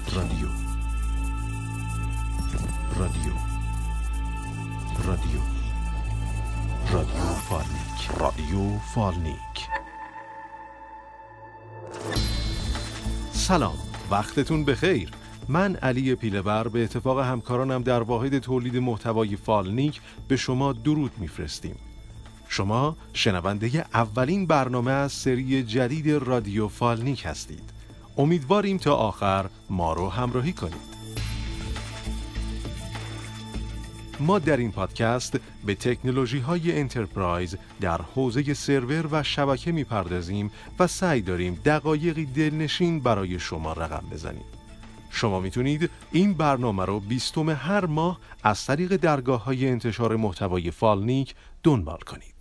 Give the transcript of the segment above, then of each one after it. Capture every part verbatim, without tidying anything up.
رادیو رادیو رادیو رادیو فالنیک رادیو فالنیک سلام، وقتتون بخیر. من علی پیله‌ور به اتفاق همکارانم در واحد تولید محتوای فالنیک به شما درود میفرستیم. شما شنونده اولین برنامه از سری جدید رادیو فالنیک هستید. امیدواریم تا آخر ما رو همراهی کنید. ما در این پادکست به تکنولوژی‌های انترپرایز در حوزه سرور و شبکه می‌پردازیم و سعی داریم دقایقی دلنشین برای شما رقم بزنیم. شما میتونید این برنامه رو بیستم هر ماه از طریق درگاه‌های انتشار محتوای فالنیک دنبال کنید.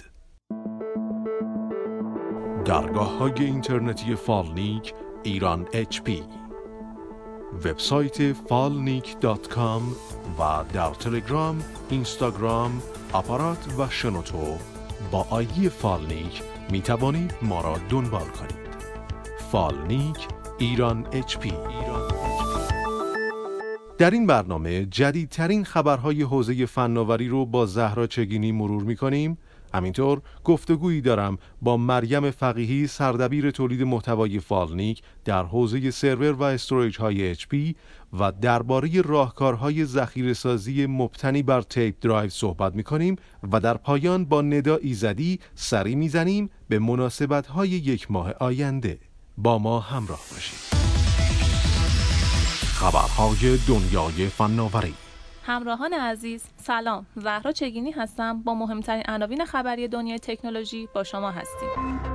درگاه‌های اینترنتی فالنیک ایران اچ پی، وبسایت فالنیک دات کام و در تلگرام، اینستاگرام، آپارات و شنوتو با آیدی فالنیک می توانید ما را دنبال کنید. فالنیک ایران اچ پی. در این برنامه جدیدترین خبرهای حوزه فناوری رو با زهرا چگینی مرور می کنیم. همینطور گفتگویی دارم با مریم فقیهی، سردبیر تولید محتوای فالنیک در حوزه سرور و استوریج های اچ پی و درباره راهکارهای ذخیره‌سازی مبتنی بر تیپ درایو صحبت می‌کنیم و در پایان با ندا ایزدی سری می‌زنیم به مناسبت‌های یک ماه آینده. با ما همراه باشید. خبرهای دنیای فناوری. همراهان عزیز، سلام. زهرا چگینی هستم. با مهمترین عناوین خبری دنیای تکنولوژی با شما هستیم.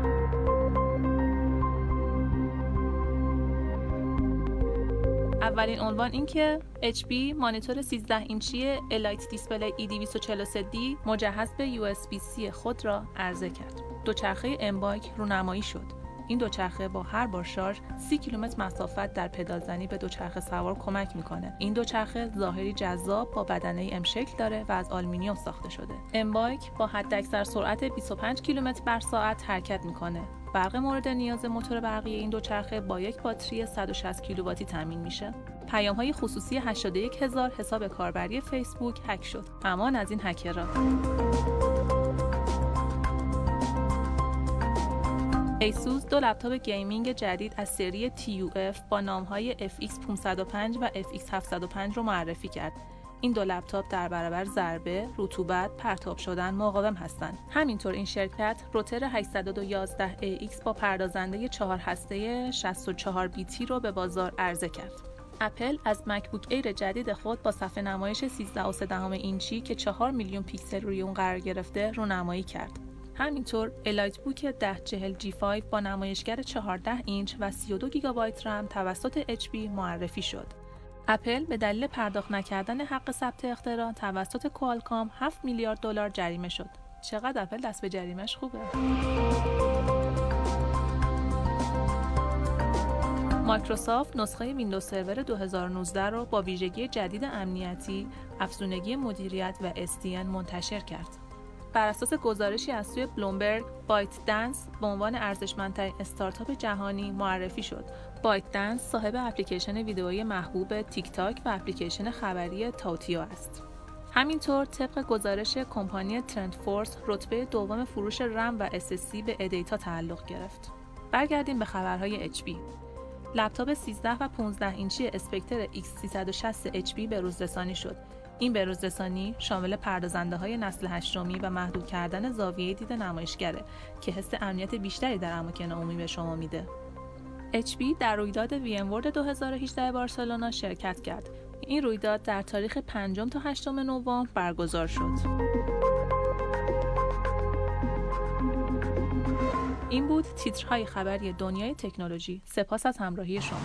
اولین عنوان این که اچ پی مانیتور سیزده اینچی الایت دیسپلی ای دویست و چهل و سه دی مجهز به یو اس بی سی خود را عرضه کرد. دوچرخه امبایک رونمایی شد. این دوچرخه با هر بار شارژ سی کیلومتر مسافت در پدالزنی به دوچرخه سوار کمک میکنه. این دوچرخه ظاهری جذاب با بدنه ام شکل داره و از آلومینیوم ساخته شده. امبایک با حداکثر سرعت بیست و پنج کیلومتر بر ساعت حرکت میکنه. برق مورد نیاز موتور برقی این دوچرخه با یک باتری صد و شصت کیلوواتی تامین میشه. پیام‌های خصوصی هشتاد و یک هزار حساب کاربری فیسبوک هک شد. امان از این هکرها. ایسوس دو لپتاپ گیمینگ جدید از سری تی یو اف با نام‌های اف ایکس پانصد و پنج و اف ایکس هفتصد و پنج رو معرفی کرد. این دو لپتاپ در برابر ضربه، رطوبت، پرتاب شدن مقاوم هستند. همینطور این شرکت روتر هشتصد و یازده ای ایکس با پردازنده چهار هسته شصت و چهار بیتی رو به بازار عرضه کرد. اپل از مکبوک ایر جدید خود با صفحه نمایش سیزده و سه دهم اینچی که چهار میلیون پیکسل روی اون قرار گرفته رونمایی کرد. همینطور الایت بوک ده چهل جی پنج با نمایشگر چهارده اینچ و سی و دو گیگابایت رم توسط اچ پی معرفی شد. اپل به دلیل پرداخت نکردن حق ثبت اختراع توسط کوالکام هفت میلیارد دلار جریمه شد. چقدر اپل دست به جریمه‌اش خوبه. مایکروسافت نسخه ویندوز سرور دو هزار و نوزده رو با ویژگی جدید امنیتی، افزونگی مدیریت و اس دی ان منتشر کرد. بر اساس گزارشی از سوی بلومبرگ، بایت دنس به عنوان ارزشمندترین استارتاپ جهانی معرفی شد. بایت دنس صاحب اپلیکیشن ویدئویی محبوب تیک تاک و اپلیکیشن خبری تاوتیو است. همینطور طبق گزارش کمپانی ترند فورس رتبه دوم فروش رم و اس اس دی به ادیتا تعلق گرفت. برگردیم به خبرهای اچ پی. لپتاپ سیزده و پانزده اینچی اسپکتر ایکس سیصد و شصت اچ پی به روز رسانی شد. این به‌روزرسانی شامل پردازنده‌های نسل هشتمی و محدود کردن زاویه دید نمایشگره که حس امنیت بیشتری در اماکن عمومی به شما میده. اچ پی در رویداد وی ام ورلد دو هزار و هجده بارسلونا شرکت کرد. این رویداد در تاریخ پنجم تا هشتم نوامبر برگزار شد. این بود تیترهای خبری دنیای تکنولوژی. سپاس از همراهی شما.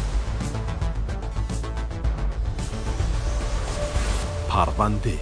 پرونده.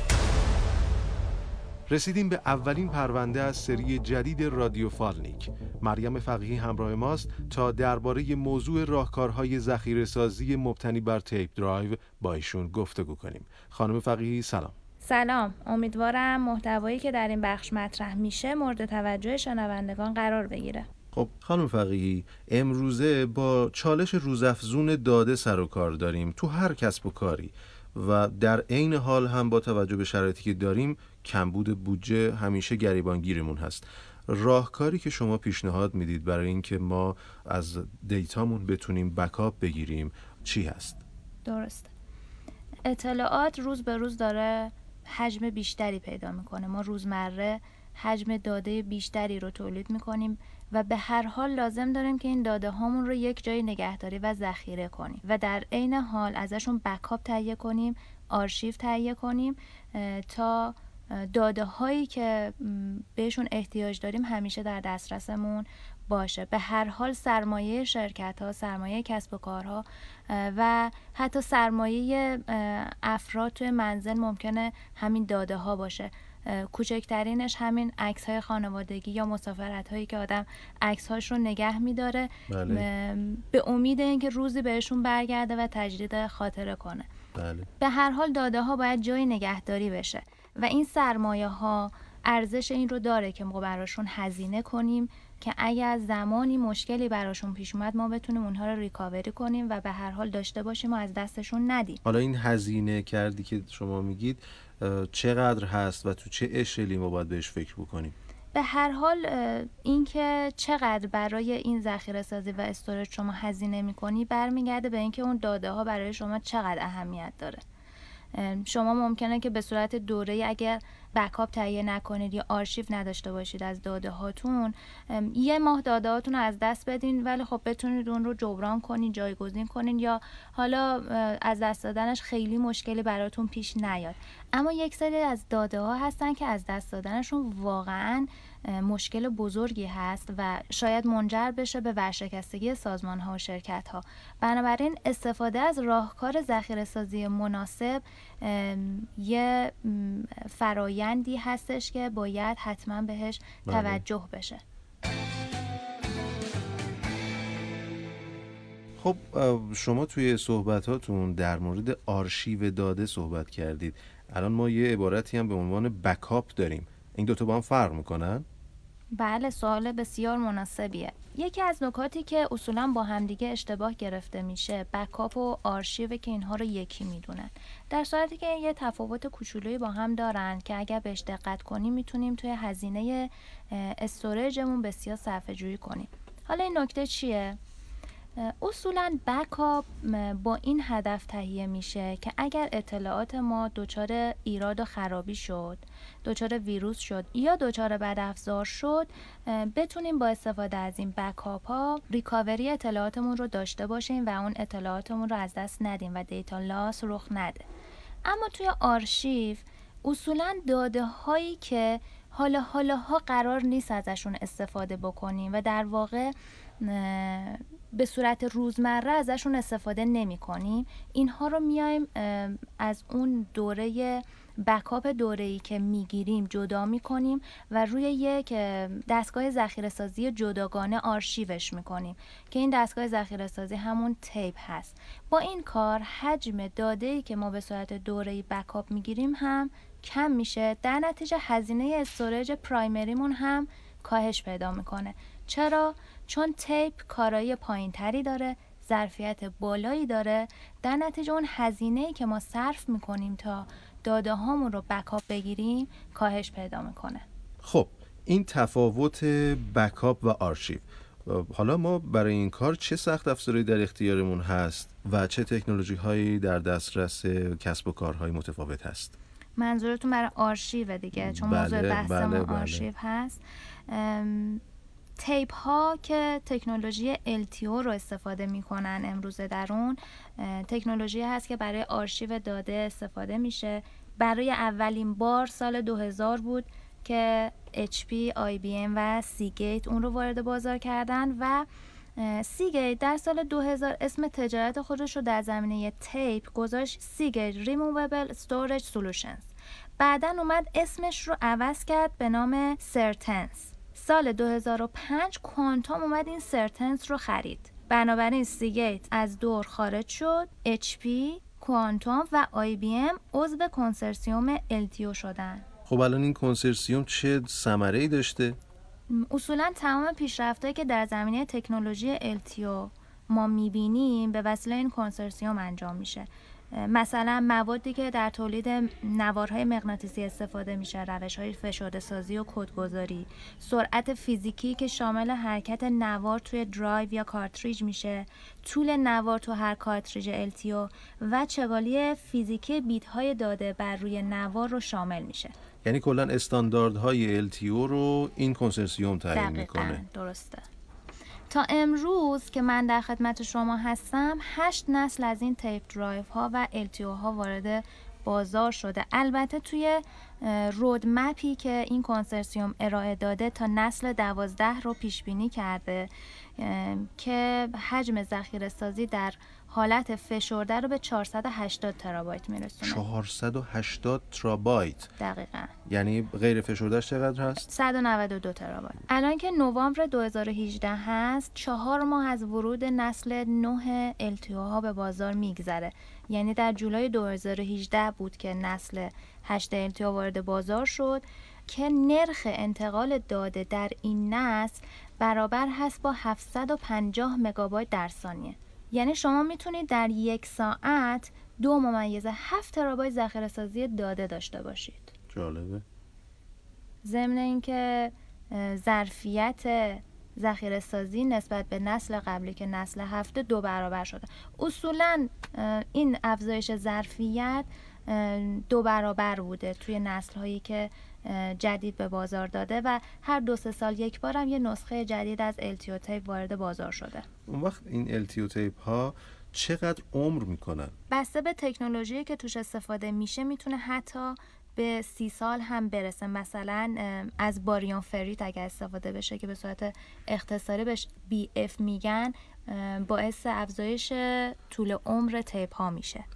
رسیدیم به اولین پرونده از سری جدید رادیو فالنیک. مریم فقیهی همراه ماست تا درباره موضوع راهکارهای ذخیره‌سازی مبتنی بر تیپ درایو با ایشون گفتگو کنیم. خانم فقیهی سلام. سلام، امیدوارم محتوایی که در این بخش مطرح میشه مورد توجه شنوندگان قرار بگیره. خب خانم فقیهی، امروزه با چالش روزافزون داده سر و کار داریم تو هر کسب و کاری و در عین حال هم با توجه به شرایطی که داریم کمبود بودجه همیشه گریبانگیرمون هست. راهکاری که شما پیشنهاد میدید برای اینکه ما از دیتامون بتونیم بکاپ بگیریم چی هست؟ درسته. اطلاعات روز به روز داره حجم بیشتری پیدا میکنه. ما روزمره حجم داده بیشتری رو تولید میکنیم و به هر حال لازم داریم که این داده هامون رو یک جای نگهداری و ذخیره کنیم و در عین حال ازشون بکاپ تهیه کنیم، آرشیو تهیه کنیم تا داده هایی که بهشون احتیاج داریم همیشه در دسترسمون باشه. به هر حال سرمایه شرکت ها، سرمایه کسب و کارها و حتی سرمایه افراد توی منزل ممکنه همین داده ها باشه. کوچکترینش همین عکس های خانوادگی یا مسافرت هایی که آدم عکس هاش رو نگه میداره بله. به امید اینکه روزی بهشون برگرده و تجدید خاطره کنه. بله. به هر حال داده ها باید جای نگهداری بشه و این سرمایه ها ارزش این رو داره که ما براشون هزینه کنیم که اگر زمانی مشکلی براشون پیش اومد ما بتونیم اونها رو ریکاوری کنیم و به هر حال داشته باشیم و از دستشون ندیم. حالا این هزینه کردی که شما میگید چقدر هست و تو چه اشلی ما باید بهش فکر بکنیم؟ به هر حال اینکه چقدر برای این ذخیره سازی و استوریج شما هزینه میکنی برمیگرده به اینکه اون داده ها برای شما چقدر اهمیت داره. شما ممکنه که به صورت دوره‌ای اگر بکاپ تهیه نکنید یا آرشیو نداشته باشید از داده هاتون، یه ماه داده هاتون رو از دست بدین ولی خب بتونید اون رو جبران کنین، جایگزین کنین یا حالا از دست دادنش خیلی مشکلی براتون پیش نیاد. اما یک سری از داده ها هستن که از دست دادنشون واقعاً مشکل بزرگی هست و شاید منجر بشه به ورشکستگی سازمان ها و شرکت ها. بنابراین استفاده از راهکار ذخیره سازی مناسب یه فرایندی هستش که باید حتما بهش بله. توجه بشه. خب شما توی صحبتاتون در مورد آرشیو داده صحبت کردید. الان ما یه عبارتی هم به عنوان بکاپ داریم. این دوتا با هم فرق میکنن؟ بله، سوال بسیار مناسبیه. یکی از نکاتی که اصولا با همدیگه اشتباه گرفته میشه بکاپ و آرشیو که اینها رو یکی میدونن، در صورتی که یه تفاوت کوچولویی با هم دارن که اگر بهش دقت کنیم میتونیم توی هزینه استوریجمون بسیار صرفه جویی کنیم. حالا این نکته چیه؟ اصولاً بکاپ با این هدف تهیه میشه که اگر اطلاعات ما دچار ایراد و خرابی شد، دچار ویروس شد یا دچار بدافزار شد، بتونیم با استفاده از این بکاپ ها ریکاوری اطلاعاتمون رو داشته باشیم و اون اطلاعاتمون رو از دست ندیم و دیتا لاس رخ نده. اما توی آرشیو اصولاً داده هایی که حالا حالا ها قرار نیست ازشون استفاده بکنیم و در واقع به صورت روزمره ازشون استفاده نمی کنیم، اینها رو میایم از اون دوره بکاپ دوره‌ای که میگیریم جدا میکنیم و روی یک دستگاه ذخیره سازی جداگانه آرشیوش میکنیم که این دستگاه ذخیره سازی همون تیپ هست. با این کار حجم داده‌ای که ما به صورت دوره‌ای بکاپ میگیریم هم کم میشه، در نتیجه هزینه استوریج پرایمریمون هم کاهش پیدا میکنه. چرا؟ چون تیپ کارایی پایین تری داره، ظرفیت بالایی داره، در نتیجه اون هزینه‌ای که ما صرف میکنیم تا داده هامون رو بکاپ بگیریم کاهش پیدا میکنه. خب این تفاوت بکاپ و آرشیو. حالا ما برای این کار چه سخت افزاری در اختیارمون هست و چه تکنولوژی هایی در دسترس کسب و کارهای متفاوت هست؟ منظورتون برای آرشیو دیگه، چون بله، موضوع بحثمون بله، بله. آرشیو هست. تیپ ها که تکنولوژی ال تی او رو استفاده میکنن امروزه در اون تکنولوژی هست که برای آرشیو داده استفاده میشه. برای اولین بار سال دو هزار بود که اچ پی، آی بی ام و سیگیت اون رو وارد بازار کردن و سیگیت در سال دو هزار اسم تجارت خودش رو در زمینه تیپ گذاشت سیگیت ریمووبل استوریج سولوشنز. بعدن اومد اسمش رو عوض کرد به نام سرتنس. سال دو هزار و پنج کوانتوم اومد این سرتنس رو خرید. بنابراین سیگیت از دور خارج شد، اچ پی، کوانتوم و آی بی ام عضو کنسرسیوم ال تی او شدن. خب الان این کنسرسیوم چه ثمره‌ای داشته؟ اصولا تمام پیشرفت‌هایی که در زمینه تکنولوژی ال تی او ما می‌بینیم به وسیله این کنسورسیوم انجام میشه. مثلا موادی که در تولید نوارهای مغناطیسی استفاده میشه، روش‌های فشرده سازی و کدگذاری، سرعت فیزیکی که شامل حرکت نوار توی درایو یا کارتریج میشه، طول نوار تو هر کارتریج ال تی او و چگالی فیزیکی بیت‌های داده بر روی نوار رو شامل میشه. یعنی کلا استانداردهای ال تی او رو این کنسورسیوم تعیین میکنه. درسته. تا امروز که من در خدمت شما هستم هشت نسل از این تیپ درایو ها و ال تی او ها وارد بازار شده. البته توی رودمپی که این کنسورسیوم ارائه داده تا نسل دوازده رو پیش بینی کرده که حجم ذخیره سازی در حالت فشرده رو به چهارصد و هشتاد ترابایت میرسونه. چهارصد و هشتاد ترابایت دقیقاً. یعنی غیر فشردهش چقدر هست؟ صد و نود و دو ترابایت. الان که نوامبر دو هزار و هجده هست، چهار ماه از ورود نسل نه ال تی او ها به بازار میگذره. یعنی در جولای دو هزار و هجده بود که نسل هشت ال تی او وارد بازار شد که نرخ انتقال داده در این نسل برابر هست با هفتصد و پنجاه مگابایت در ثانیه. یعنی شما میتونید در یک ساعت دو ممیز هفت ترابایت ذخیره سازی داده داشته باشید. جالبه. ضمن اینکه ظرفیت ذخیره سازی نسبت به نسل قبلی که نسل هفت دو برابر شده. اصولاً این افزایش ظرفیت دو برابر بوده توی نسل هایی که جدید به بازار داده و هر دو سه سال یک بار هم یه نسخه جدید از ال تی او تیپ وارد بازار شده. اون وقت این ال تی او تیپ ها چقدر عمر میکنن؟ بسته به تکنولوژی که توش استفاده میشه میتونه حتی به سی سال هم برسه. مثلا از باریون فریت اگر استفاده بشه که به صورت اختصاری بهش بی اف میگن، باعث افزایش طول عمر تیپ ها میشه.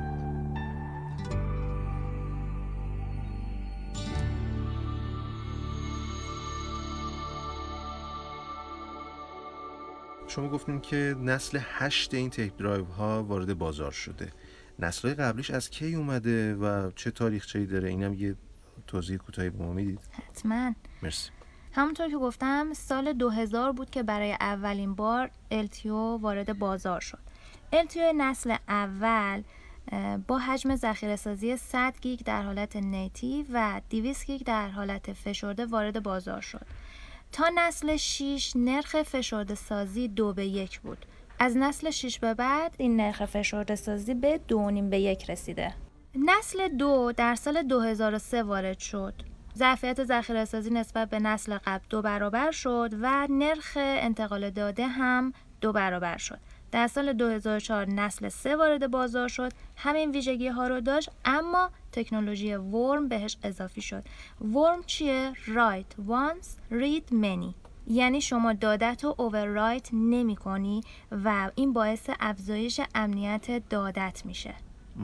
شما گفتین که نسل هشت این تیپ درایو ها وارد بازار شده. نسل‌های قبلیش از کی اومده و چه تاریخچه‌ای داره؟ اینم یه توضیح کوتاهی به ما میدید؟ حتما. مرسی. همونطور که گفتم سال دو هزار بود که برای اولین بار ال تی او وارد بازار شد. ال تی او نسل اول با حجم ذخیره سازی صد گیگ در حالت نیتیو و دویست گیگ در حالت فشرده وارد بازار شد. تا نسل شش نرخ فشرده سازی دو به یک بود. از نسل شش به بعد این نرخ فشرده سازی به دو و نیم به یک رسیده. نسل دو در سال دو هزار و سه وارد شد. ظرفیت ذخیره سازی نسبت به نسل قبل دو برابر شد و نرخ انتقال داده هم دو برابر شد. در سال دو هزار و چهار نسل سه وارد بازار شد. همین ویژگی ها رو داشت اما تکنولوژی ورم بهش اضافی شد. ورم چیه؟ Write once, read many. یعنی شما دادت رو اووررایت نمی کنی و این باعث افزایش امنیت دادت میشه.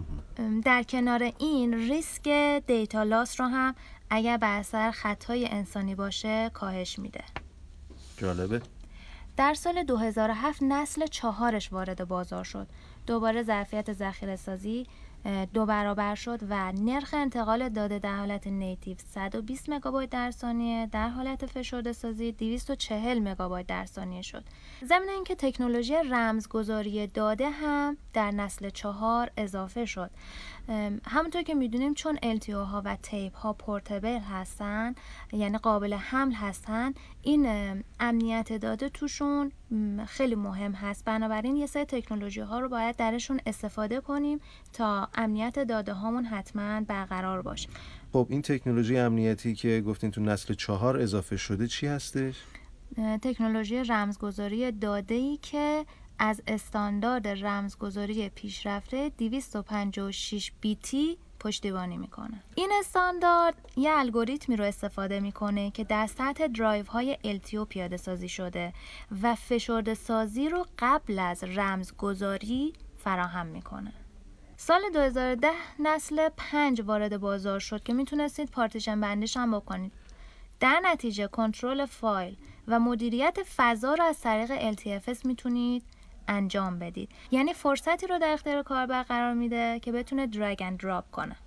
در کنار این ریسک دیتا لاس رو هم اگر بر اثر خطای انسانی باشه کاهش میده. جالبه. در سال دو هزار و هفت نسل چهارش وارد بازار شد. دوباره ظرفیت ذخیره سازی دو برابر شد و نرخ انتقال داده در حالت نیتیو صد و بیست مگابایت در ثانیه، در حالت فشرده سازی دویست و چهل مگابایت در ثانیه شد. ضمن اینکه تکنولوژی رمزگذاری داده هم در نسل چهار اضافه شد. همونطور که میدونیم چون ال تی او ها و تیپ ها پورتبل هستن، یعنی قابل حمل هستن، این امنیت داده توشون خیلی مهم هست. بنابراین یه سری تکنولوژی ها رو باید درشون استفاده کنیم تا امنیت داده هامون حتما برقرار باشه. خب این تکنولوژی امنیتی که گفتین تو نسل چهار اضافه شده چی هستش؟ تکنولوژی رمزگذاری داده‌ای که از استاندارد رمزگذاری پیشرفته دویست و پنجاه و شش بیتی پشتیبانی میکنه. این استاندارد یه الگوریتمی رو استفاده میکنه که در سطح درایو های ال تی او پیاده سازی شده و فشرده سازی رو قبل از رمزگذاری فراهم میکنه. سال دو هزار و ده نسل پنج وارد بازار شد که میتونستید پارتیشن بندیش هم بکنید. در نتیجه کنترل فایل و مدیریت فضا رو از طریق ال تی اف اس میتونید انجام بدید. یعنی فرصتی رو در اختیار کاربر قرار میده که بتونه درگ اند دراپ کنه.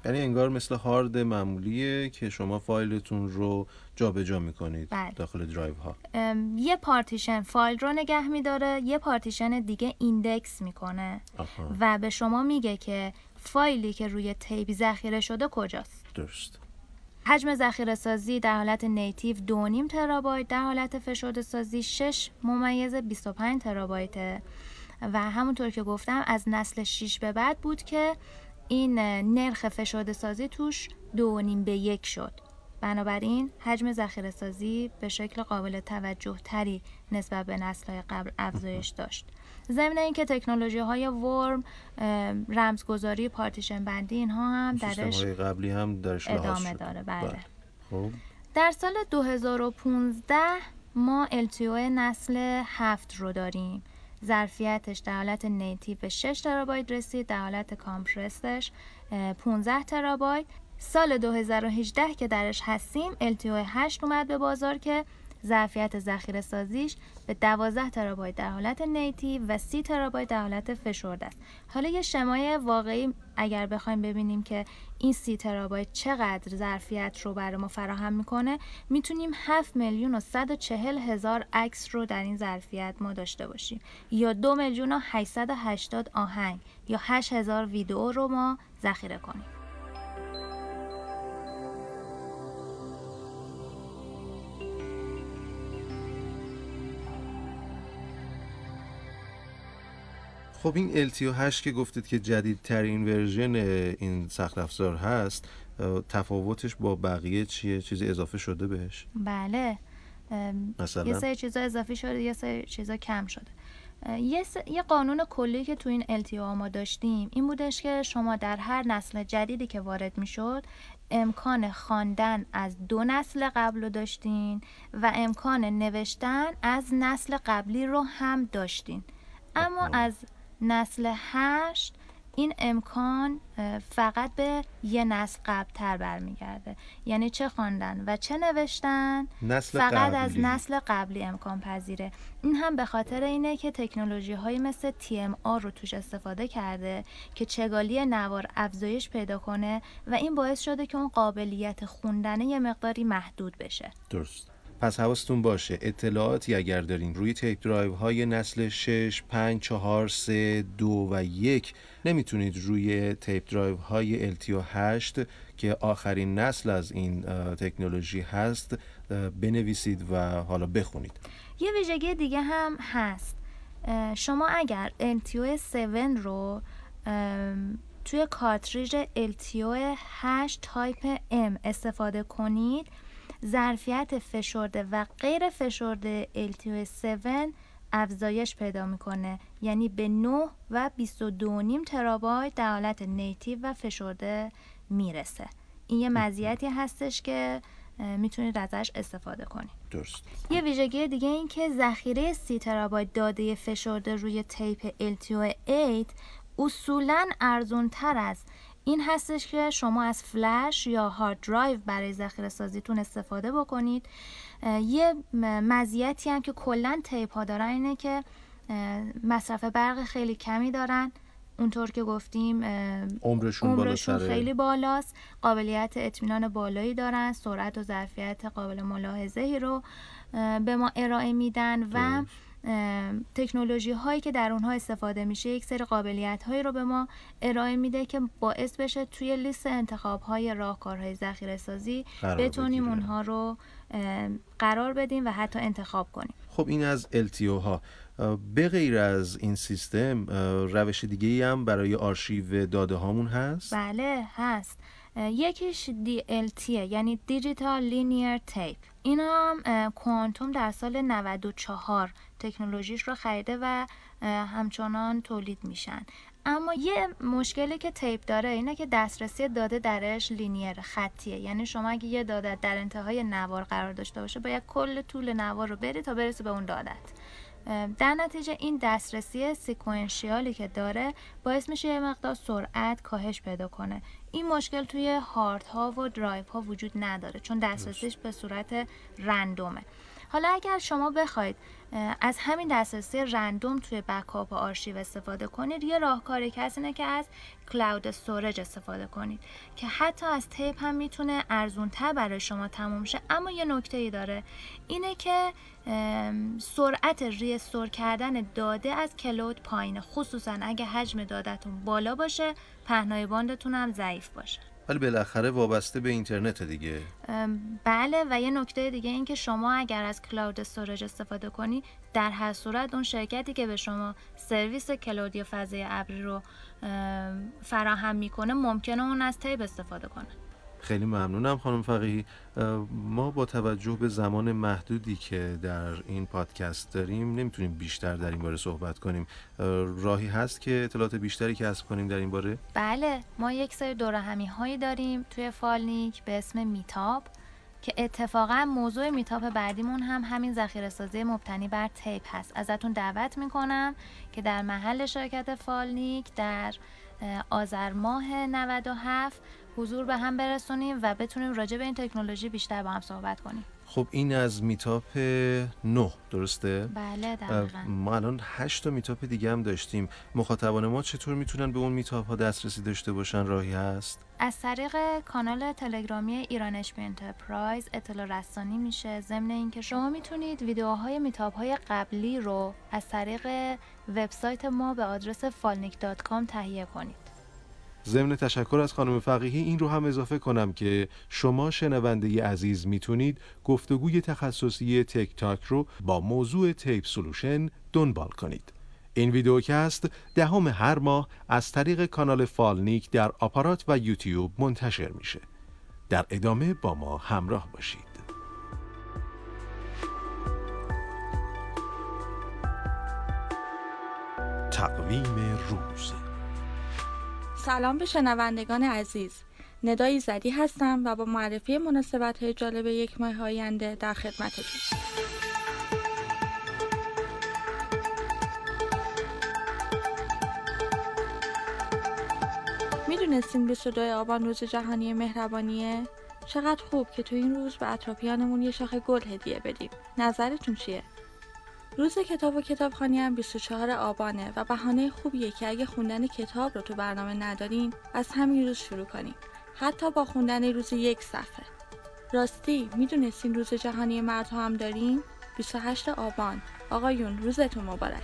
یعنی انگار مثل هارد معمولیه که شما فایلتون رو جابجا میکنید بله. داخل درایو ها. یه پارتیشن فایل رو نگه میداره، یه پارتیشن دیگه ایندکس میکنه آها. و به شما میگه که فایلی که روی تیپ ذخیره شده کجاست. درست. حجم ذخیره سازی در حالت نیتیو دو و نیم ترابایت، در حالت فشرده سازی شش ممیز بیست و پنج ترابایته و همونطور که گفتم از نسل شش به بعد بود که این نرخ فشرده سازی توش دو و نیم به یک شد. بنابراین حجم ذخیره سازی به شکل قابل توجه تری نسبت به نسل‌های قبل افزایش داشت. ضمن اینکه تکنولوژی های ورم، رمزگذاری، پارتیشن بندی، اینها هم درش سیستم‌های قبلی هم درش لحاظ ادامه شد. داره. بله. خب در سال دو هزار و پانزده ما ال تی او نسل هفت رو داریم. ظرفیتش در حالت نیتیو به شش ترابایت رسید، در حالت کامپرسش پانزده ترابایت. سال دو هزار و هجده که درش هستیم ال تی او هشت اومد به بازار که ظرفیت ذخیره سازیش به دوازده ترابایت در حالت نیتیو و سی ترابایت در حالت فشرده است. حالا یه شمای واقعی اگر بخوایم ببینیم که این سی ترابایت چقدر ظرفیت رو برای ما فراهم میکنه، میتونیم هفت میلیون و صد و چهل هزار عکس رو در این ظرفیت ما داشته باشیم یا دو میلیون و هشتصد و هشتاد آهنگ یا هشت هزار ویدئو رو ما ذخیره کنیم. خب این ال تی او هشت که گفتید که جدیدترین ورژن این سخت افزار هست، تفاوتش با بقیه چیه؟ چیزی اضافه شده بهش؟ بله، مثلا یه سری چیزا اضافه شده، یه سری چیزا کم شده. یه, س... یه قانون کلی که تو این ال تی او ما داشتیم این بودش که شما در هر نسل جدیدی که وارد میشد امکان خواندن از دو نسل قبل رو داشتین و امکان نوشتن از نسل قبلی رو هم داشتین. اما آه. از نسل هشت این امکان فقط به یه نسل قبل‌تر برمیگرده، یعنی چه خواندن و چه نوشتن نسل فقط قبلی. از نسل قبلی امکان پذیره. این هم به خاطر اینه که تکنولوژی های مثل تی ام آر رو توش استفاده کرده که چگالی نوار افزایش پیدا کنه و این باعث شده که اون قابلیت خوندن یه مقداری محدود بشه. درست. پس حواستون باشه اطلاعاتی اگر دارین روی تیپ درایو های نسل شش، پنج، چهار، سه، دو و یک نمیتونید روی تیپ درایو های ال تی او هشت که آخرین نسل از این تکنولوژی هست بنویسید و حالا بخونید. یه ویژگی دیگه هم هست. شما اگر ال تی او هفت رو توی کارتریج ال تی او هشت تایپ M استفاده کنید، ظرفیت فشرده و غیر فشرده ال تی او هفت افزایش پیدا میکنه، یعنی به نه و بیست و دو و نیم ترابایت در حالت نیتیو و فشرده میرسه. این یه مزیتی هستش که میتونید ازش استفاده کنید. درست. یه ویژگی دیگه این که ذخیره سی ترابایت داده فشرده روی تیپ ال تی او هشت اصولاً ارزون تر از این هستش که شما از فلش یا هارد درایو برای ذخیره سازیتون استفاده بکنید. یه مزیتی هم که کلاً تیپ ها دارن اینه که مصرف برق خیلی کمی دارن، اونطور که گفتیم عمرشون, عمرشون خیلی بالاست. قابلیت اطمینان بالایی دارن، سرعت و ظرفیت قابل ملاحظه‌ای رو به ما ارائه میدن و تکنولوژی هایی که در اونها استفاده میشه یک سری قابلیت هایی رو به ما ارائه میده که باعث بشه توی لیست انتخاب های راهکارهای ذخیره سازی بتونیم بگیره. اونها رو قرار بدیم و حتی انتخاب کنیم. خب این از ال تی او ها. به غیر از این سیستم روش دیگه‌ای هم برای آرشیو داده هامون هست؟ بله هست. یکیش دی ال تی یعنی دیجیتال لینیر تیپ. اینا هم کوانتوم در سال نود و چهار تکنولوژیش رو خریده و همچنان تولید میشن. اما یه مشکلی که تیپ داره اینه که دسترسی داده درش لینیر خطیه، یعنی شما اگه یه داده در انتهای نوار قرار داشته باشه باید کل طول نوار رو بری تا برسی به اون دادت. در نتیجه این دسترسی سیکوئنشیالی که داره باعث میشه یه مقدار سرعت کاهش پیدا کنه. این مشکل توی هاردها و درایو ها وجود نداره چون دسترسیش به صورت رندومه. حالا اگر شما بخواید از همین دسترسی رندوم توی بکاپ و آرشیو استفاده کنید، یه راهکاری که هست اینه که از کلاود استوریج استفاده کنید که حتی از تیپ هم میتونه ارزون‌تر برای شما تموم شه. اما یه نکته‌ای داره، اینه که سرعت ریستور کردن داده از کلاود پایینه، خصوصا اگه حجم داده‌تون بالا باشه، پهنای باندتون هم ضعیف باشه. ولی بالاخره وابسته به اینترنت دیگه. بله، و یه نکته دیگه این که شما اگر از کلاود استوریج استفاده کنی، در هر صورت اون شرکتی که به شما سرویس کلاود یا فضای ابری رو فراهم میکنه ممکنه اون از تیپ استفاده کنه. خیلی ممنونم خانم فقیهی. ما با توجه به زمان محدودی که در این پادکست داریم نمیتونیم بیشتر در این باره صحبت کنیم. راهی هست که اطلاعات بیشتری کسب کنیم در این باره؟ بله، ما یک سری دورهمی هایی داریم توی فالنیک به اسم میتاپ که اتفاقا موضوع میتاپ بعدیمون هم همین ذخیره‌سازی مبتنی بر تیپ هست. ازتون دعوت میکنم که در محل شرکت فالنیک در آذر ماه نود و هفت حضور به هم برسونیم و بتونیم راجع به این تکنولوژی بیشتر با هم صحبت کنیم. خب این از میتاپ نه درسته؟ بله دقیقاً. ما الان هشت تا میتاپ دیگه هم داشتیم. مخاطبان ما چطور میتونن به اون میتاپ ها دسترسی داشته باشن؟ راهی هست؟ از طریق کانال تلگرامی ایران اچ پی انترپرایز اطلاع رسانی میشه. ضمن اینکه شما میتونید ویدیوهای میتاپ های قبلی رو از طریق وبسایت ما به آدرس فالنیک دات کام تهیه کنید. ضمن تشکر از خانم فقیهی این رو هم اضافه کنم که شما شنونده عزیز میتونید گفتگوی تخصصی تک تاک رو با موضوع تیپ سولوشن دنبال کنید. این ویدیوکست دهم هر ماه از طریق کانال فالنیک در آپارات و یوتیوب منتشر میشه. در ادامه با ما همراه باشید. تقویم روز. سلام به شنوندگان عزیز. ندا ایزدی هستم و با معرفی مناسبت‌های جالب یک ماه آینده در خدمتتون. میدونستین بیست و دوم آبان روز جهانی مهربانیه؟ چقدر خوب که تو این روز به اطرافیانمون یه شاخه گل هدیه بدیم. نظرتون چیه؟ روز کتاب و کتابخوانی هم بیست و چهارم آبانه و بهانه خوبیه که اگه خوندن کتاب رو تو برنامه ندارین از همین روز شروع کنین، حتی با خوندن روز یک صفحه. راستی میدونستین روز جهانی مردها هم داریم؟ بیست و هشتم آبان. آقایون روزتون مبارک.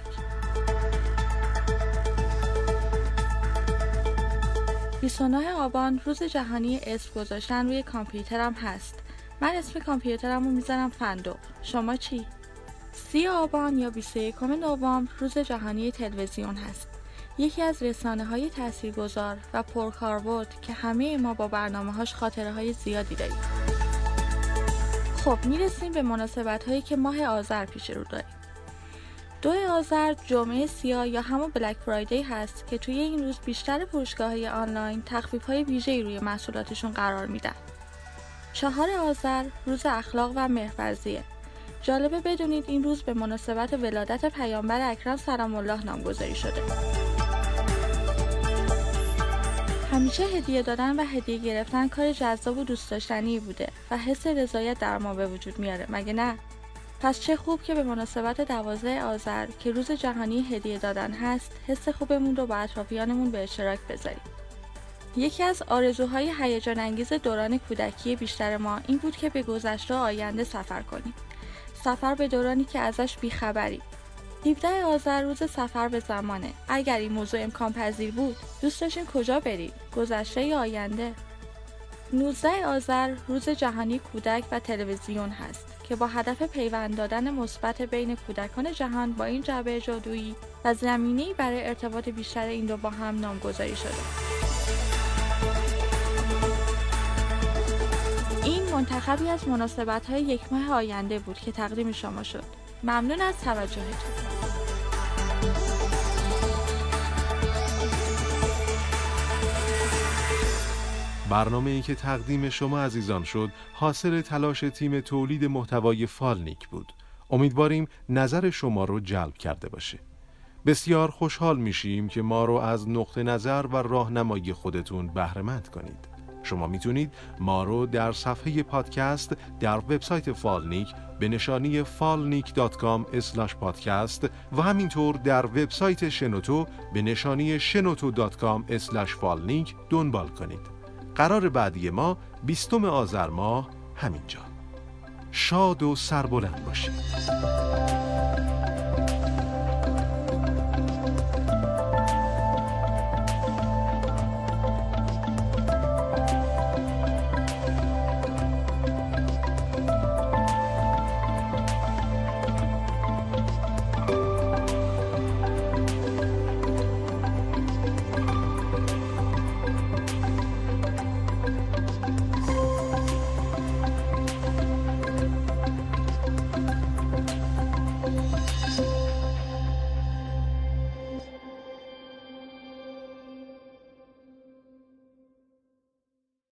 بیست و نهم آبان روز جهانی اسم گذاشتن روی کامپیوترم هست. من اسم کامپیوترم رو میذارم فندق. شما چی؟ سی آبان یا بیست و یکم نوامبر روز جهانی تلویزیون هست. یکی از رسانه‌های تاثیرگذار و پرکاربرد که همه ما با برنامه‌هاش خاطره‌های زیادی داریم. خب میرسیم به مناسبت‌هایی که ماه آذر پیش رو داریم. دو آذر جمعه سیاه یا همون بلک فرایدی هست که توی این روز بیشتر فروشگاه‌های آنلاین تخفیف‌های ویژه‌ای روی محصولاتشون قرار میدن. چهار آذر روز اخلاق و مهرورزیه. جالبه بدونید این روز به مناسبت ولادت پیامبر اکرم سلام الله نامگذاری شده. همیشه هدیه دادن و هدیه گرفتن کار جذاب و دوست داشتنی بوده و حس رضایت در ما به وجود میاره، مگه نه؟ پس چه خوب که به مناسبت دوازده آذر که روز جهانی هدیه دادن هست، حس خوبمون رو با اطرافیانمون به اشتراک بذاریم. یکی از آرزوهای هیجان انگیز دوران کودکی بیشتر ما این بود که به گذشته آینده سفر کنیم. سفر به دورانی که ازش بیخبری. هفدهم آذر روز سفر به زمانه. اگر این موضوع امکان پذیر بود، دوست داشتین کجا برید؟ گذشته یا آینده؟ نوزدهم آذر روز جهانی کودک و تلویزیون هست که با هدف پیوند دادن مثبت بین کودکان جهان با این جعبه جادویی و زمینه‌ای برای ارتباط بیشتر این دو با هم نامگذاری شده. این منتخبی از مناسبت‌های یک ماه آینده بود که تقدیم شما شد. ممنون از توجهتون. برنامه‌ای که تقدیم شما عزیزان شد حاصل تلاش تیم تولید محتوای فالنیک بود. امیدواریم نظر شما رو جلب کرده باشه. بسیار خوشحال میشیم که ما رو از نقطه نظر و راهنمایی خودتون بهره مند کنید. شما میتونید ما رو در صفحه پادکست در وبسایت فالنیک به نشانی فالنیک دات کام اسلش پادکست و همینطور در وبسایت شنوتو به نشانی شنوتو دات کام اسلش فالنیک دنبال کنید. قرار بعدی ما بیستم آذر ماه همینجا. شاد و سربلند باشید.